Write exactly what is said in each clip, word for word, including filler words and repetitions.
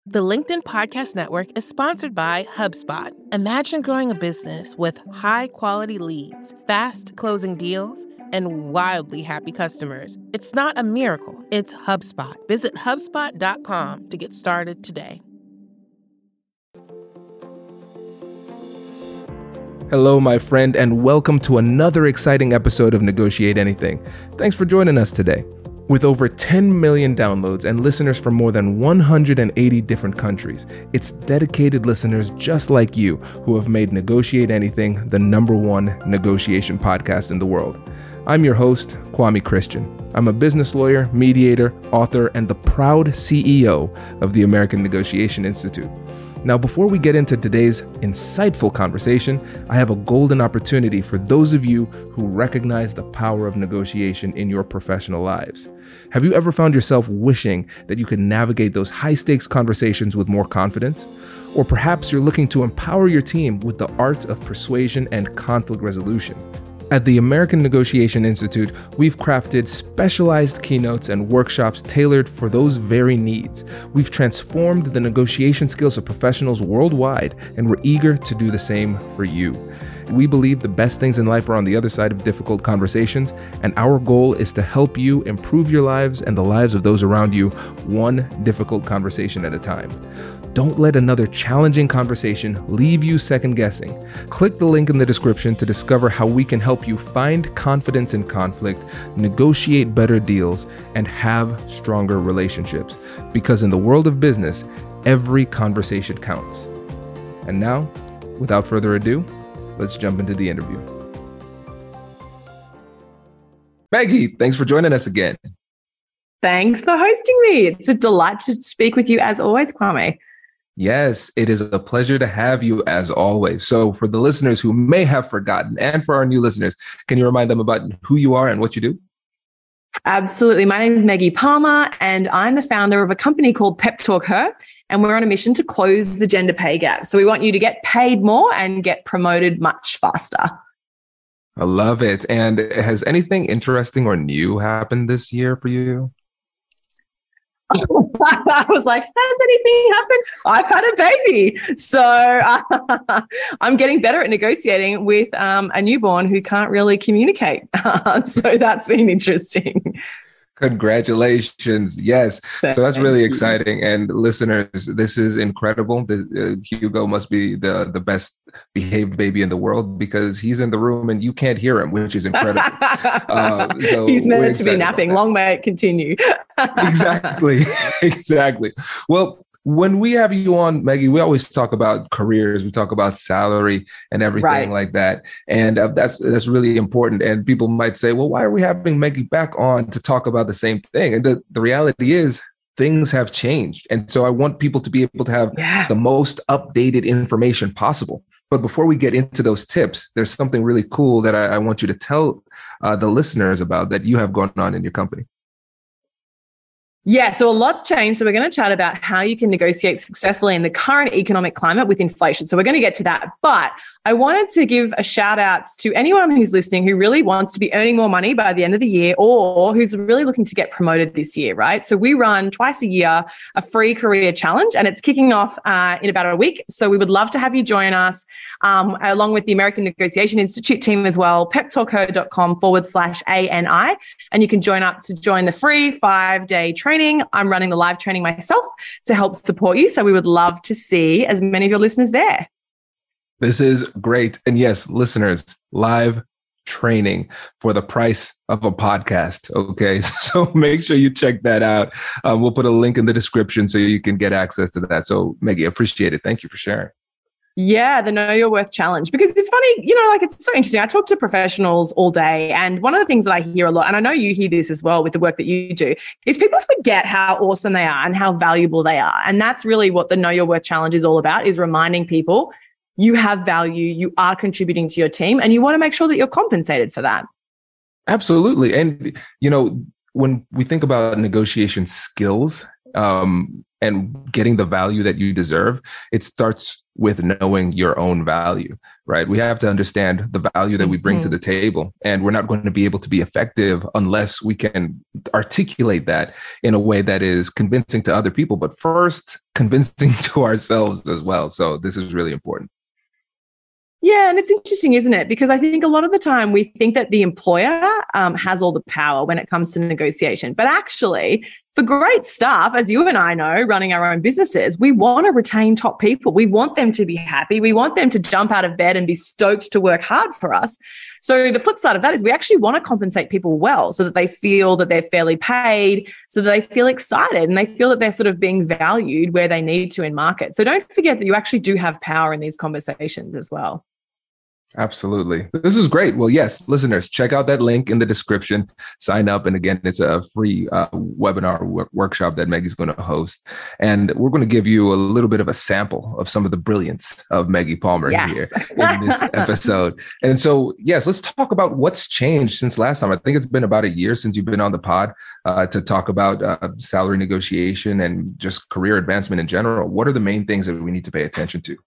The LinkedIn Podcast Network is sponsored by HubSpot. Imagine growing a business with high-quality leads, fast closing deals, and wildly happy customers. It's not a miracle, it's HubSpot. Visit HubSpot dot com to get started today. Hello, my friend, and welcome to another exciting episode of Negotiate Anything. Thanks for joining us today. With over ten million downloads and listeners from more than one hundred eighty different countries, it's dedicated listeners just like you who have made Negotiate Anything the number one negotiation podcast in the world. I'm your host, Kwame Christian. I'm a business lawyer, mediator, author, and the proud C E O of the American Negotiation Institute. Now, before we get into today's insightful conversation, I have a golden opportunity for those of you who recognize the power of negotiation in your professional lives. Have you ever found yourself wishing that you could navigate those high-stakes conversations with more confidence? Or perhaps you're looking to empower your team with the art of persuasion and conflict resolution. At the American Negotiation Institute, we've crafted specialized keynotes and workshops tailored for those very needs. We've transformed the negotiation skills of professionals worldwide, and we're eager to do the same for you. We believe the best things in life are on the other side of difficult conversations, and our goal is to help you improve your lives and the lives of those around you, one difficult conversation at a time. Don't let another challenging conversation leave you second guessing. Click the link in the description to discover how we can help you find confidence in conflict, negotiate better deals, and have stronger relationships. Because in the world of business, every conversation counts. And now, without further ado, let's jump into the interview. Maggie, thanks for joining us again. Thanks for hosting me. It's a delight to speak with you as always, Kwame. Yes, it is a pleasure to have you as always. So for the listeners who may have forgotten, and for our new listeners, can you remind them about who you are and what you do? Absolutely. My name is Maggie Palmer, and I'm the founder of a company called Pep Talk Her, and we're on a mission to close the gender pay gap. So we want you to get paid more and get promoted much faster. I love it. And has anything interesting or new happened this year for you? I was like, has anything happened? I've had a baby. So uh, I'm getting better at negotiating with um, a newborn who can't really communicate. So that's been interesting. Congratulations. Yes. So that's really exciting. And listeners, this is incredible. The, uh, Hugo must be the, the best behaved baby in the world because he's in the room and you can't hear him, which is incredible. Uh, so he's meant to be napping. Long may it continue. Exactly. Exactly. Well, when we have you on, Maggie, we always talk about careers. We talk about salary and everything right. like that. And uh, that's that's really important. And people might say, well, why are we having Maggie back on to talk about the same thing? And the, the reality is things have changed. And so I want people to be able to have yeah. the most updated information possible. But before we get into those tips, there's something really cool that I, I want you to tell uh, the listeners about that you have going on in your company. Yeah, so a lot's changed. So we're going to chat about how you can negotiate successfully in the current economic climate with inflation. So we're going to get to that. But I wanted to give a shout out to anyone who's listening who really wants to be earning more money by the end of the year or who's really looking to get promoted this year, right? So we run twice a year a free career challenge and it's kicking off uh, in about a week. So we would love to have you join us um, along with the American Negotiation Institute team as well, peptalkher.com forward slash ANI. And you can join up to join the free five-day training. I'm running the live training myself to help support you. So we would love to see as many of your listeners there. This is great. And yes, listeners, live training for the price of a podcast. Okay. So make sure you check that out. Um, we'll put a link in the description so you can get access to that. So Maggie, appreciate it. Thank you for sharing. Yeah, the Know Your Worth challenge. Because it's funny, you know, like it's so interesting. I talk to professionals all day. And one of the things that I hear a lot, and I know you hear this as well with the work that you do, is people forget how awesome they are and how valuable they are. And that's really what the Know Your Worth challenge is all about, is reminding people you have value, you are contributing to your team, and you want to make sure that you're compensated for that. Absolutely. And, you know, when we think about negotiation skills, um, and getting the value that you deserve, it starts with knowing your own value, right? We have to understand the value that we bring mm-hmm. to the table, and we're not going to be able to be effective unless we can articulate that in a way that is convincing to other people, but first convincing to ourselves as well. So this is really important. Yeah, and it's interesting, isn't it? Because I think a lot of the time we think that the employer um, has all the power when it comes to negotiation. But actually, for great staff, as you and I know, running our own businesses, we want to retain top people. We want them to be happy. We want them to jump out of bed and be stoked to work hard for us. So the flip side of that is we actually want to compensate people well so that they feel that they're fairly paid, so that they feel excited and they feel that they're sort of being valued where they need to in market. So don't forget that you actually do have power in these conversations as well. Absolutely. This is great. Well, yes, listeners, check out that link in the description. Sign up. And again, it's a free uh, webinar w- workshop that Maggie's going to host. And we're going to give you a little bit of a sample of some of the brilliance of Maggie Palmer yes. here in this episode. And so, yes, let's talk about what's changed since last time. I think it's been about a year since you've been on the pod uh, to talk about uh, salary negotiation and just career advancement in general. What are the main things that we need to pay attention to?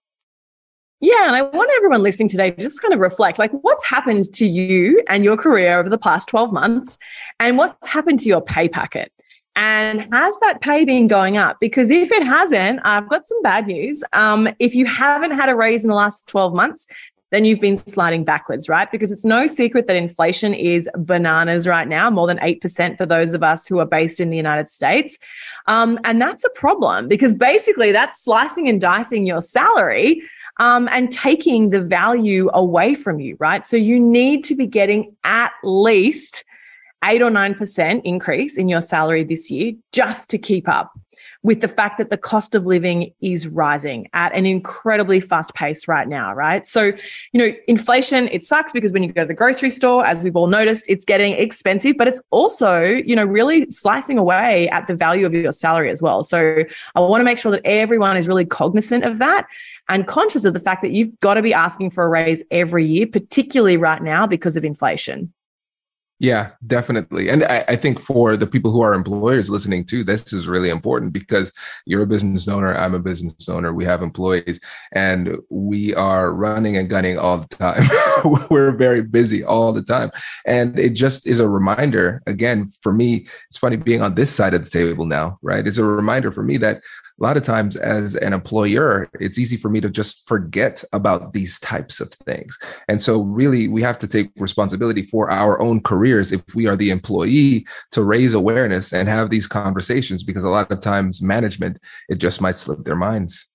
Yeah, and I want everyone listening today to just kind of reflect, like, what's happened to you and your career over the past twelve months, and what's happened to your pay packet? And has that pay been going up? Because if it hasn't, I've got some bad news. Um, if you haven't had a raise in the last twelve months, then you've been sliding backwards, right? Because it's no secret that inflation is bananas right now, more than eight percent for those of us who are based in the United States. Um, and that's a problem because basically that's slicing and dicing your salary Um, and taking the value away from you, right? So you need to be getting at least eight or nine percent increase in your salary this year just to keep up with the fact that the cost of living is rising at an incredibly fast pace right now, right? So, you know, inflation, it sucks because when you go to the grocery store, as we've all noticed, it's getting expensive, but it's also, you know, really slicing away at the value of your salary as well. So I want to make sure that everyone is really cognizant of that and conscious of the fact that you've got to be asking for a raise every year, particularly right now because of inflation. Yeah, definitely. And I, I think for the people who are employers listening too, this is really important because you're a business owner, I'm a business owner, we have employees, and we are running and gunning all the time. We're very busy all the time. And it just is a reminder, again, for me, it's funny being on this side of the table now, right? It's a reminder for me that a lot of times as an employer, it's easy for me to just forget about these types of things. And so really, we have to take responsibility for our own careers if we are the employee to raise awareness and have these conversations, because a lot of times management, it just might slip their minds.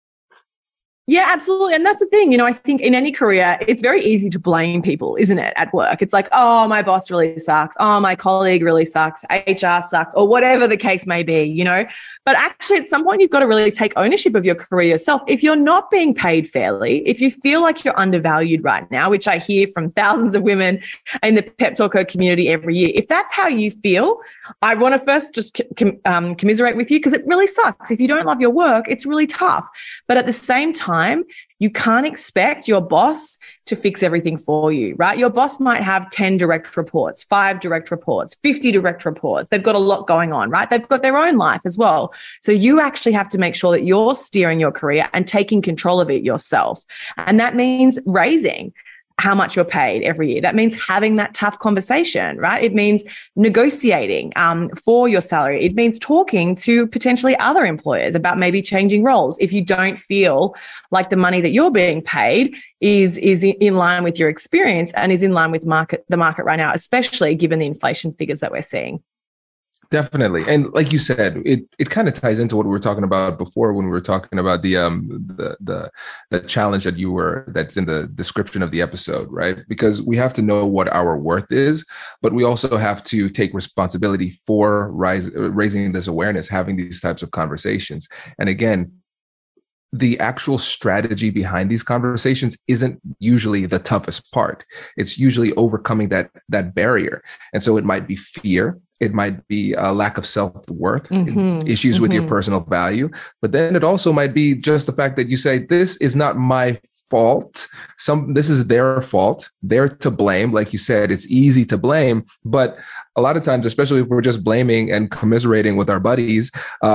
Yeah, absolutely. And that's the thing, you know, I think in any career, it's very easy to blame people, isn't it, at work? It's like, oh, my boss really sucks. Oh, my colleague really sucks. H R sucks, or whatever the case may be, you know. But actually, at some point, you've got to really take ownership of your career yourself. If you're not being paid fairly, if you feel like you're undervalued right now, which I hear from thousands of women in the Pep Talker community every year, if that's how you feel, I want to first just com- um, commiserate with you because it really sucks. If you don't love your work, it's really tough. But at the same time, Time, you can't expect your boss to fix everything for you, right? Your boss might have ten direct reports, five direct reports, fifty direct reports. They've got a lot going on, right? They've got their own life as well. So you actually have to make sure that you're steering your career and taking control of it yourself. And that means raising how much you're paid every year. That means having that tough conversation, right? It means negotiating um, for your salary. It means talking to potentially other employers about maybe changing roles if you don't feel like the money that you're being paid is, is in line with your experience and is in line with market the market right now, especially given the inflation figures that we're seeing. Definitely. And like you said, it it kind of ties into what we were talking about before when we were talking about the um the the the challenge that you were that's in the description of the episode, right? Because we have to know what our worth is, but we also have to take responsibility for rise, raising this awareness, having these types of conversations. And again, the actual strategy behind these conversations isn't usually the toughest part. It's usually overcoming that that barrier. And so it might be fear. It might be a lack of self-worth, mm-hmm, issues mm-hmm. with your personal value. But then it also might be just the fact that you say, this is not my fault. Some, this is their fault. They're to blame. Like you said, it's easy to blame. But a lot of times, especially if we're just blaming and commiserating with our buddies, um,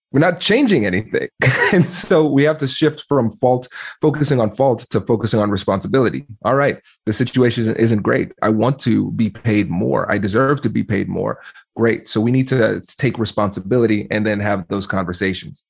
We're not changing anything. And so we have to shift from fault, focusing on fault to focusing on responsibility. All right, the situation isn't great. I want to be paid more. I deserve to be paid more. Great. So we need to take responsibility and then have those conversations.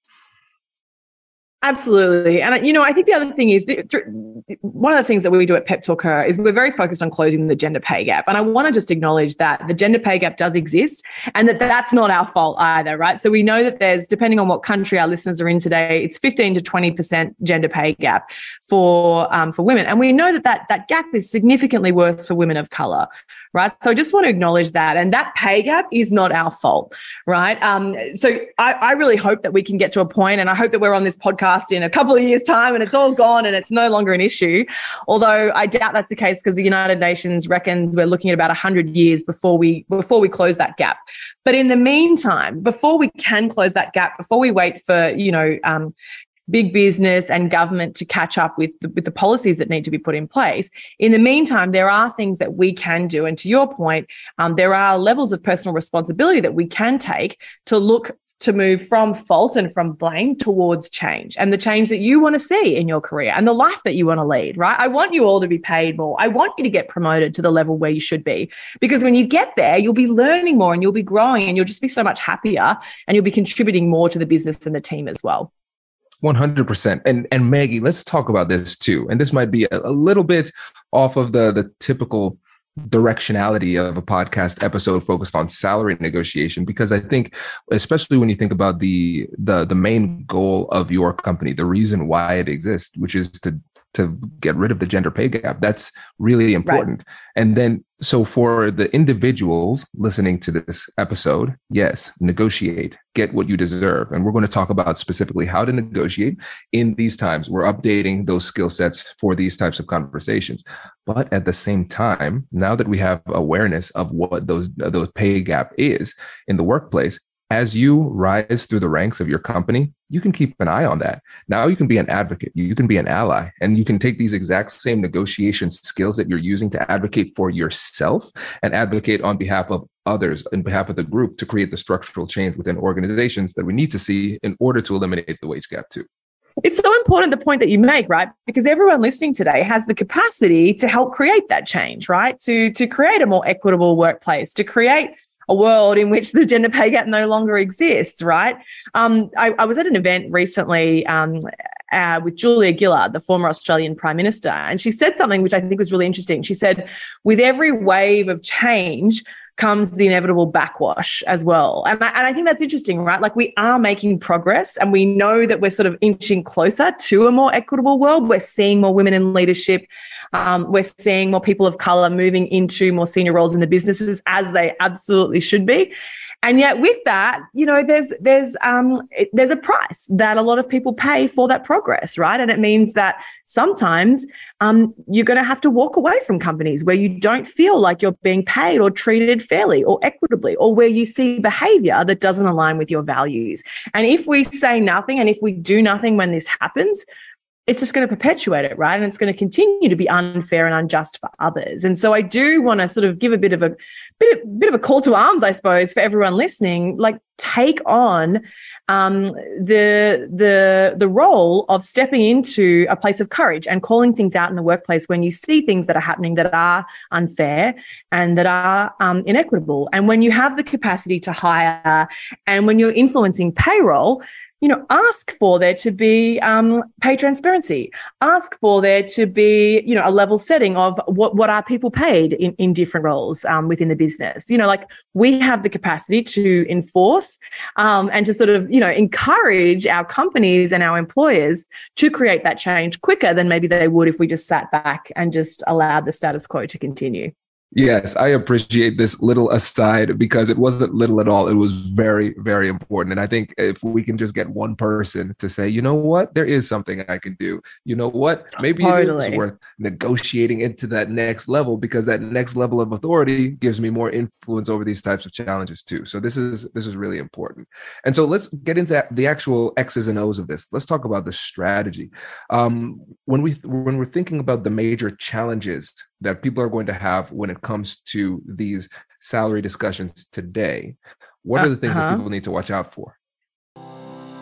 Absolutely. And, you know, I think the other thing is that one of the things that we do at Pep Talk Her is we're very focused on closing the gender pay gap. And I want to just acknowledge that the gender pay gap does exist and that that's not our fault either, right? So we know that there's, depending on what country our listeners are in today, it's fifteen to twenty percent gender pay gap for, um, for women. And we know that, that that gap is significantly worse for women of color, right? So I just want to acknowledge that. And that pay gap is not our fault, right? Um, so I, I really hope that we can get to a point, and I hope that we're on this podcast in a couple of years' time and it's all gone and it's no longer an issue. Although I doubt that's the case, because the United Nations reckons we're looking at about one hundred years before we before we close that gap. But in the meantime, before we can close that gap, before we wait for, you know, um, big business and government to catch up with the, with the policies that need to be put in place. In the meantime, there are things that we can do. And to your point, um, there are levels of personal responsibility that we can take to look to move from fault and from blame towards change, and the change that you want to see in your career and the life that you want to lead, right? I want you all to be paid more. I want you to get promoted to the level where you should be, because when you get there, you'll be learning more and you'll be growing and you'll just be so much happier and you'll be contributing more to the business and the team as well. one hundred percent. And and Maggie, let's talk about this too. And this might be a, a little bit off of the, the typical directionality of a podcast episode focused on salary negotiation, because I think, especially when you think about the the the main goal of your company, the reason why it exists, which is to to get rid of the gender pay gap, that's really important. Right. And then, so for the individuals listening to this episode, yes, negotiate, get what you deserve. And we're going to talk about specifically how to negotiate in these times. We're updating those skill sets for these types of conversations. But at the same time, now that we have awareness of what those, those pay gap is in the workplace, as you rise through the ranks of your company, you can keep an eye on that. Now you can be an advocate, you can be an ally, and you can take these exact same negotiation skills that you're using to advocate for yourself and advocate on behalf of others, on behalf of the group, to create the structural change within organizations that we need to see in order to eliminate the wage gap too. It's so important, the point that you make, right? Because everyone listening today has the capacity to help create that change, right? To, to create a more equitable workplace, to create a world in which the gender pay gap no longer exists, right? Um, I, I was at an event recently um, uh, with Julia Gillard, the former Australian Prime Minister, and she said something which I think was really interesting. She said, with every wave of change comes the inevitable backwash as well. And I, and I think that's interesting, right? Like, we are making progress and we know that we're sort of inching closer to a more equitable world. We're seeing more women in leadership. Um, we're seeing more people of colour moving into more senior roles in the businesses, as they absolutely should be. And yet with that, you know, there's there's um, it, there's a price that a lot of people pay for that progress, right? And it means that sometimes um, you're going to have to walk away from companies where you don't feel like you're being paid or treated fairly or equitably, or where you see behaviour that doesn't align with your values. And if we say nothing and if we do nothing when this happens, it's just going to perpetuate it, right? And it's going to continue to be unfair and unjust for others. And so I do want to sort of give a bit of a bit of, bit of a call to arms, I suppose, for everyone listening. Like, take on um, the the the role of stepping into a place of courage and calling things out in the workplace when you see things that are happening that are unfair and that are um, inequitable. And when you have the capacity to hire, and when you're influencing payroll, you know, ask for there to be um, pay transparency. Ask for there to be, you know, a level setting of what, what are people paid in, in different roles um, within the business. You know, like, we have the capacity to enforce um, and to sort of, you know, encourage our companies and our employers to create that change quicker than maybe they would if we just sat back and just allowed the status quo to continue. Yes, I appreciate this little aside, because it wasn't little at all. It was very, very important. And I think if we can just get one person to say, you know what, there is something I can do. You know what, maybe totally. It is worth negotiating into that next level, because that next level of authority gives me more influence over these types of challenges too. So this is this is really important. And so let's get into the actual X's and O's of this. Let's talk about the strategy. Um, when we when we're thinking about the major challenges that people are going to have when it comes to these salary discussions today, what are the things uh-huh. that people need to watch out for?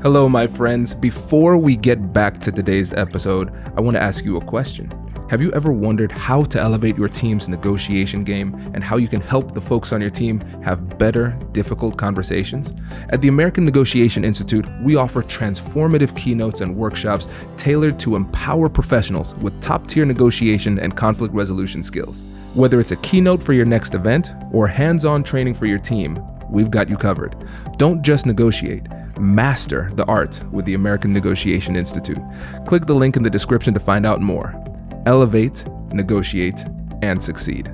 Hello, my friends. Before we get back to today's episode, I want to ask you a question. Have you ever wondered how to elevate your team's negotiation game and how you can help the folks on your team have better, difficult conversations? At the American Negotiation Institute, we offer transformative keynotes and workshops tailored to empower professionals with top-tier negotiation and conflict resolution skills. Whether it's a keynote for your next event or hands-on training for your team, we've got you covered. Don't just negotiate. Master the art with the American Negotiation Institute. Click the link in the description to find out more. Elevate, negotiate, and succeed.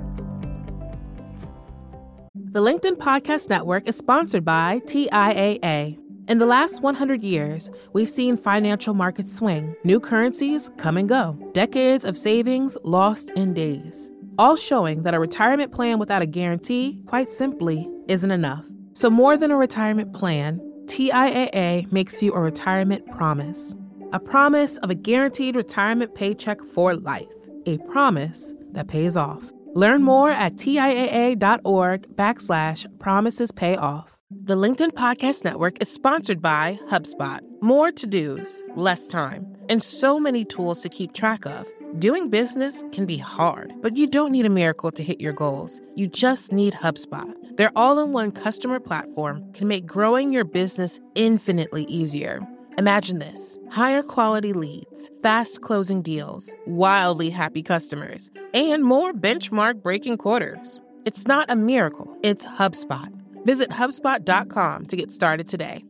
The LinkedIn Podcast Network is sponsored by T I A A. In the last one hundred years, we've seen financial markets swing, new currencies come and go, decades of savings lost in days, all showing that a retirement plan without a guarantee, quite simply, isn't enough. So more than a retirement plan, T I A A makes you a retirement promise. A promise of a guaranteed retirement paycheck for life. A promise that pays off. Learn more at TIAA.org backslash promises pay off. The LinkedIn Podcast Network is sponsored by HubSpot. More to-dos, less time, and so many tools to keep track of. Doing business can be hard, but you don't need a miracle to hit your goals. You just need HubSpot. Their all-in-one customer platform can make growing your business infinitely easier. Imagine this: higher quality leads, fast closing deals, wildly happy customers, and more benchmark breaking quarters. It's not a miracle, it's HubSpot. Visit HubSpot dot com to get started today.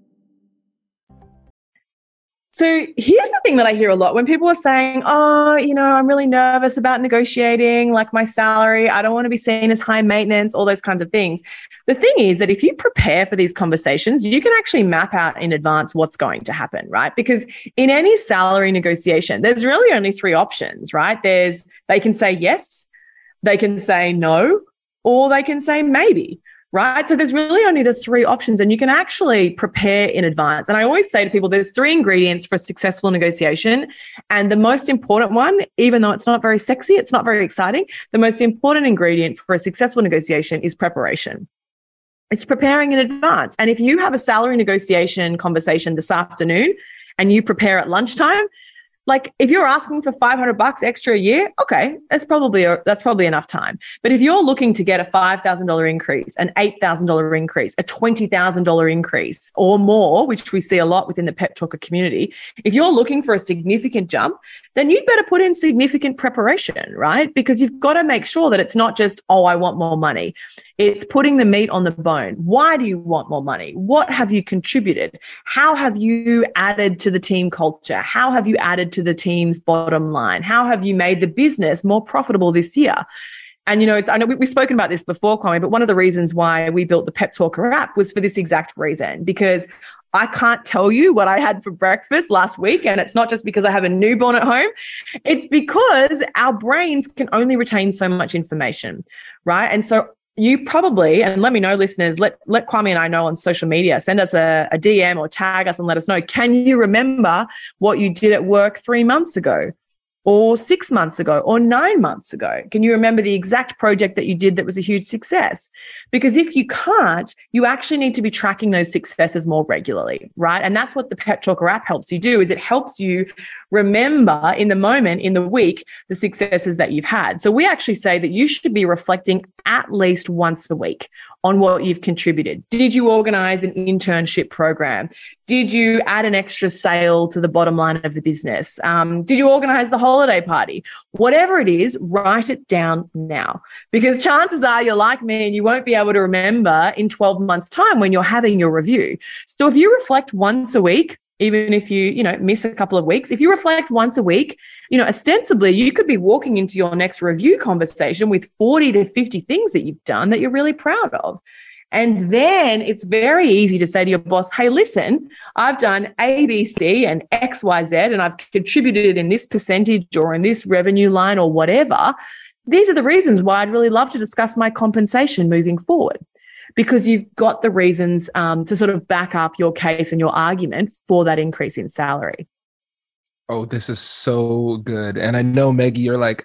So here's the thing that I hear a lot when people are saying, oh, you know, I'm really nervous about negotiating, like my salary, I don't want to be seen as high maintenance, all those kinds of things. The thing is that if you prepare for these conversations, you can actually map out in advance what's going to happen, right? Because in any salary negotiation, there's really only three options, right? There's, they can say yes, they can say no, or they can say maybe. Right? So there's really only the three options, and you can actually prepare in advance. And I always say to people, there's three ingredients for a successful negotiation. And the most important one, even though it's not very sexy, it's not very exciting, the most important ingredient for a successful negotiation is preparation. It's preparing in advance. And if you have a salary negotiation conversation this afternoon and you prepare at lunchtime, like if you're asking for five hundred bucks extra a year, okay, that's probably a, that's probably enough time. But if you're looking to get a five thousand dollars increase, an eight thousand dollars increase, a twenty thousand dollars increase or more, which we see a lot within the Pep Talker community, if you're looking for a significant jump, then you'd better put in significant preparation, right? Because you've got to make sure that it's not just, oh, I want more money. It's putting the meat on the bone. Why do you want more money? What have you contributed? How have you added to the team culture? How have you added to the team's bottom line? How have you made the business more profitable this year? And, you know, it's, I know we, we've spoken about this before, Kwame, but one of the reasons why we built the Pep Talker app was for this exact reason, because I can't tell you what I had for breakfast last week. And it's not just because I have a newborn at home. It's because our brains can only retain so much information, right? And so you probably, and let me know, listeners, let, let Kwame and I know on social media, send us a, a D M or tag us and let us know, can you remember what you did at work three months ago? Or six months ago, or nine months ago? Can you remember the exact project that you did that was a huge success? Because if you can't, you actually need to be tracking those successes more regularly, right? And that's what the Pep Talker app helps you do, is it helps you remember in the moment, in the week, the successes that you've had. So we actually say that you should be reflecting at least once a week on what you've contributed. Did you organize an internship program? Did you add an extra sale to the bottom line of the business? Um, did you organize the holiday party? Whatever it is, write it down now, because chances are you're like me and you won't be able to remember in twelve months' time when you're having your review. So if you reflect once a week, even if you, you know, miss a couple of weeks, if you reflect once a week, you know, ostensibly you could be walking into your next review conversation with forty to fifty things that you've done that you're really proud of. And then it's very easy to say to your boss, hey, listen, I've done A, B, C and X, Y, Z, and I've contributed in this percentage or in this revenue line or whatever. These are the reasons why I'd really love to discuss my compensation moving forward, because you've got the reasons um, to sort of back up your case and your argument for that increase in salary. Oh, this is so good. And I know, Maggie, you're like,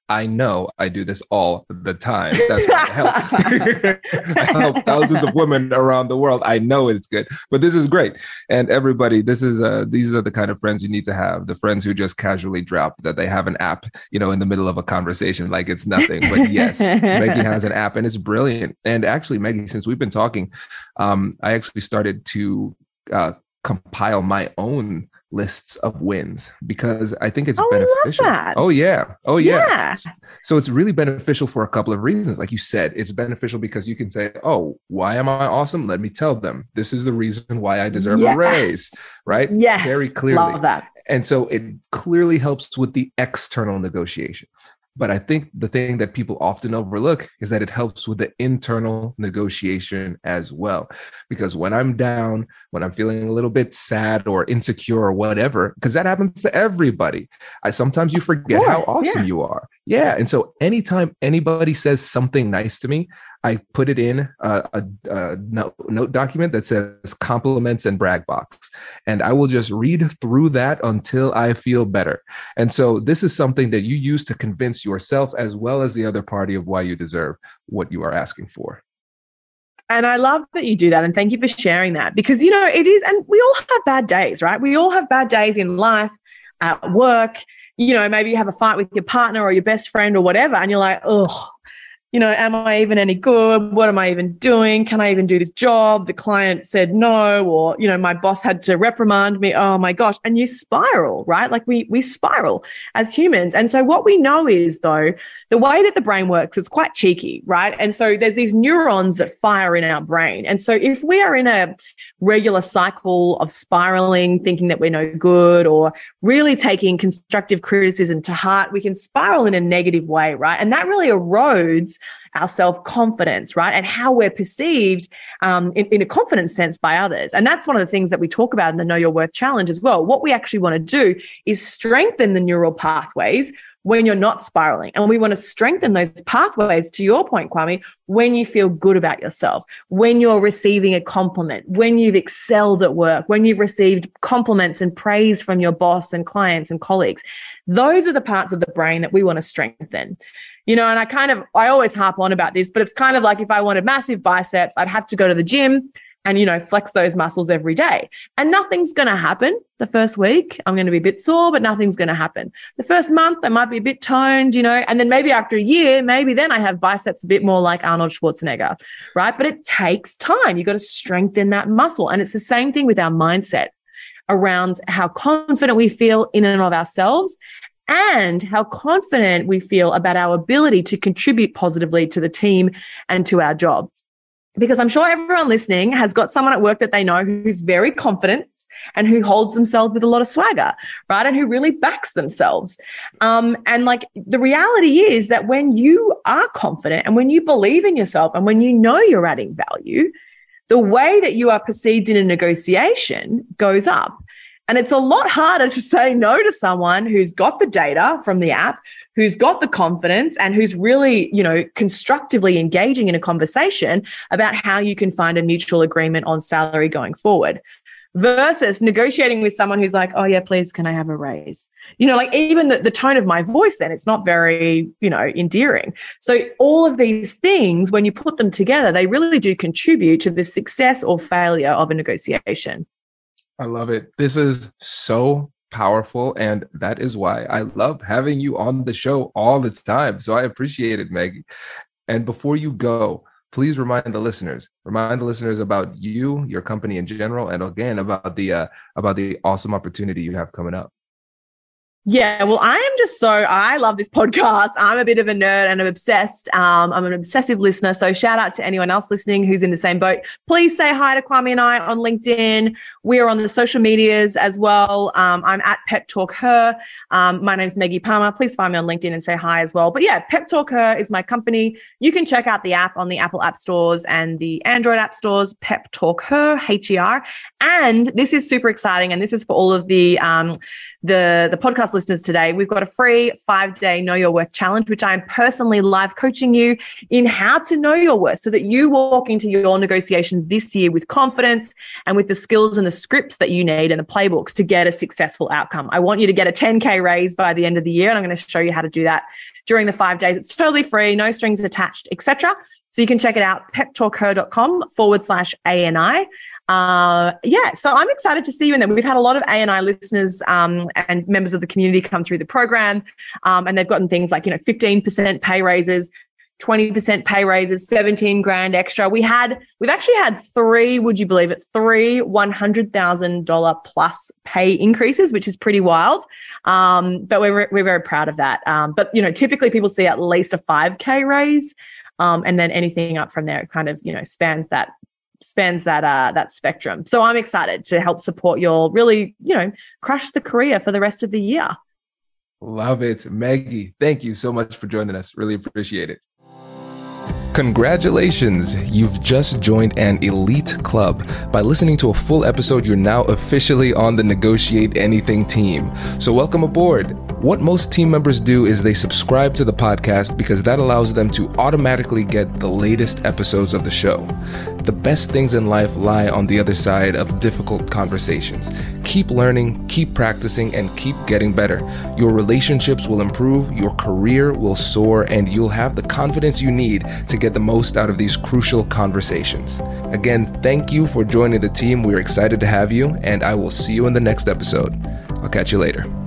I know I do this all the time. That's why I help. I help thousands of women around the world. I know it's good, but this is great. And everybody, this is uh, these are the kind of friends you need to have. The friends who just casually drop that they have an app, you know, in the middle of a conversation, like it's nothing. But yes, Maggie has an app and it's brilliant. And actually, Maggie, since we've been talking, um, I actually started to uh, compile my own lists of wins because I think it's oh, beneficial. I love that. Oh yeah. Oh yeah. yeah. So it's really beneficial for a couple of reasons. Like you said, it's beneficial because you can say, oh, why am I awesome? Let me tell them. This is the reason why I deserve yes. a raise, right? Yes. Very clearly. Love that. And so it clearly helps with the external negotiation. But I think the thing that people often overlook is that it helps with the internal negotiation as well. Because when I'm down, when I'm feeling a little bit sad or insecure or whatever, because that happens to everybody, I sometimes you forget course, how awesome yeah. you are. Yeah. And so anytime anybody says something nice to me, I put it in a, a, a note, note document that says compliments and brag box. And I will just read through that until I feel better. And so this is something that you use to convince yourself as well as the other party of why you deserve what you are asking for. And I love that you do that. And thank you for sharing that because, you know, it is, and we all have bad days, right? We all have bad days in life, at work. You know, maybe you have a fight with your partner or your best friend or whatever, and you're like, oh, you know, am I even any good? What am I even doing? Can I even do this job? The client said no, or, you know, my boss had to reprimand me. Oh my gosh. And you spiral, right? Like we, we spiral as humans. And so what we know is though, the way that the brain works, it's quite cheeky, right? And so there's these neurons that fire in our brain. And so if we are in a regular cycle of spiraling, thinking that we're no good or really taking constructive criticism to heart, we can spiral in a negative way, right? And that really erodes our self-confidence, right? And how we're perceived um, in, in a confident sense by others. And that's one of the things that we talk about in the Know Your Worth Challenge as well. What we actually want to do is strengthen the neural pathways when you're not spiraling. And we want to strengthen those pathways, to your point, Kwame, when you feel good about yourself, when you're receiving a compliment, when you've excelled at work, when you've received compliments and praise from your boss and clients and colleagues. Those are the parts of the brain that we want to strengthen. You know, and I kind of, I always harp on about this, but it's kind of like if I wanted massive biceps, I'd have to go to the gym and, you know, flex those muscles every day. And nothing's going to happen the first week. I'm going to be a bit sore, but nothing's going to happen. The first month, I might be a bit toned, you know, and then maybe after a year, maybe then I have biceps a bit more like Arnold Schwarzenegger, right? But it takes time. You've got to strengthen that muscle. And it's the same thing with our mindset around how confident we feel in and of ourselves and how confident we feel about our ability to contribute positively to the team and to our job. Because I'm sure everyone listening has got someone at work that they know who's very confident and who holds themselves with a lot of swagger, right? And who really backs themselves. Um, and like the reality is that when you are confident and when you believe in yourself and when you know you're adding value, the way that you are perceived in a negotiation goes up. And it's a lot harder to say no to someone who's got the data from the app, who's got the confidence and who's really, you know, constructively engaging in a conversation about how you can find a mutual agreement on salary going forward versus negotiating with someone who's like, oh yeah, please, can I have a raise? You know, like even the, the tone of my voice then, it's not very, you know, endearing. So all of these things, when you put them together, they really do contribute to the success or failure of a negotiation. I love it. This is so powerful. And that is why I love having you on the show all the time. So I appreciate it, Maggie. And before you go, please remind the listeners, remind the listeners about you, your company in general, and again, about the, uh, about the awesome opportunity you have coming up. Yeah, well, I am just so, I love this podcast. I'm a bit of a nerd and I'm obsessed. Um, I'm an obsessive listener. So shout out to anyone else listening who's in the same boat. Please say hi to Kwame and I on LinkedIn. We are on the social medias as well. Um, I'm at Pep Talk Her. Um, my name's Maggie Palmer. Please find me on LinkedIn and say hi as well. But yeah, Pep Talk Her is my company. You can check out the app on the Apple App Stores and the Android App Stores, Pep Talk Her, H E R. And this is super exciting. And this is for all of the, um, the, the podcast listeners today, we've got a free five-day Know Your Worth challenge, which I am personally live coaching you in how to know your worth so that you walk into your negotiations this year with confidence and with the skills and the scripts that you need and the playbooks to get a successful outcome. I want you to get a ten K raise by the end of the year, and I'm going to show you how to do that during the five days. It's totally free, no strings attached, et cetera. So you can check it out, peptalkher.com forward slash A-N-I. Uh, yeah, so I'm excited to see you in there. We've had a lot of A and I listeners um, and members of the community come through the program, um, and they've gotten things like, you know, fifteen percent pay raises, twenty percent pay raises, seventeen grand extra. We had, we've actually had three, would you believe it, three one hundred thousand dollars plus pay increases, which is pretty wild. Um, but we're, we're very proud of that. Um, but, you know, typically people see at least a five K raise, um, and then anything up from there, it kind of, you know, spans that spans that uh, that spectrum. So I'm excited to help support your really, you know, crush the career for the rest of the year. Love it. Maggie, thank you so much for joining us. Really appreciate it. Congratulations! You've just joined an elite club. By listening to a full episode, you're now officially on the Negotiate Anything team. So welcome aboard. What most team members do is they subscribe to the podcast because that allows them to automatically get the latest episodes of the show. The best things in life lie on the other side of difficult conversations. Keep learning, keep practicing, and keep getting better. Your relationships will improve, your career will soar, and you'll have the confidence you need to get the most out of these crucial conversations. Again, thank you for joining the team. We're excited to have you, and I will see you in the next episode. I'll catch you later.